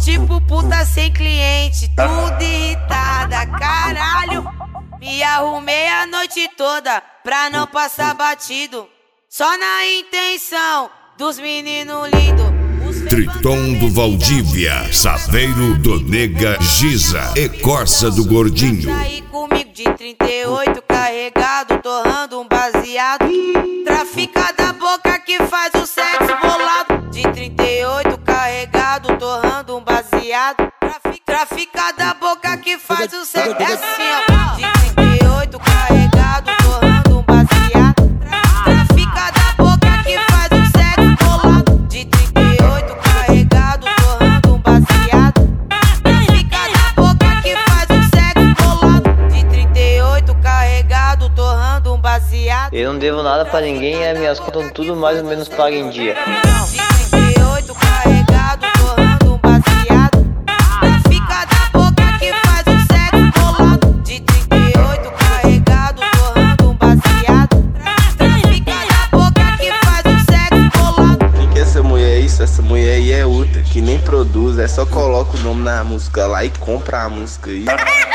Tipo puta sem cliente, tudo irritada, caralho. Me arrumei a noite toda pra não passar batido, só na intenção dos meninos lindos. Triton do Valdívia, Saveiro do Nega Giza e Corsa do Gordinho. Saí comigo de 38 carregado, torrando um baseado. Trafica da boca que faz o sexo bolado. De 38 carregado, torrando um baseado. Trafica da boca que faz o sexo. É assim, ó. De 38 carregado, torrando um baseado. Trafica da boca que faz o sexo bolado. De 38 carregado, torrando um baseado. Trafica da boca que faz o sexo bolado. De 38 carregado, torrando um baseado. Eu não devo nada pra ninguém e as minhas contas tudo mais ou menos pagas em dia. De 38 carregado, torrando um baseado. Trafica da boca que faz o sexo bolado. De 38 carregado, torrando um baseado. Trafica da boca que faz o sexo bolado. Quem que é essa mulher? Isso, essa mulher aí é outra, que nem produz, é só coloca o nome na música lá e compra a música aí.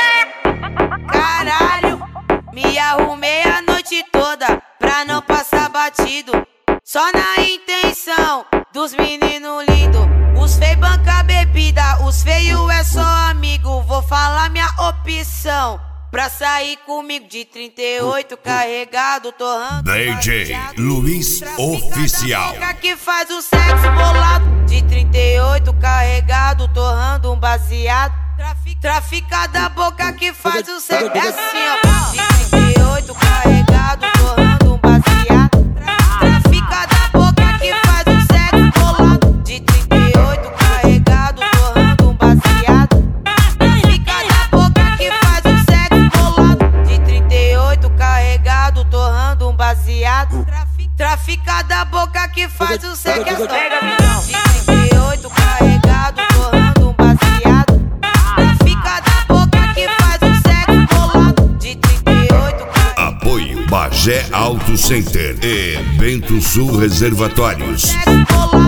Caralho, me arrumei a noite toda pra não passar batido, só na intenção dos meninos lindos. Os feios banca bebida, os feios é só amigo. Vou falar minha opção pra sair comigo de 38 carregado, torrando DJ Luiz Oficial. Que faz o sexo bolado. De 38 carregado, torrando um baseado. Trafica da boca que faz o sexo. É assim, ó. De 38 carregado, torrando um baseado. Trafica da boca que faz o sexo bolado. De 38 carregado, torrando um baseado. Trafica da boca que faz o sexo bolado. De 38 carregado, torrando um baseado. Trafica da boca que faz o sexo. De 38 carregado, torrando um baseado. Trafica da boca que faz o sexo bolado. De 38 Apoio Bagé Auto Center e Bento Sul Reservatórios. sexo bolado.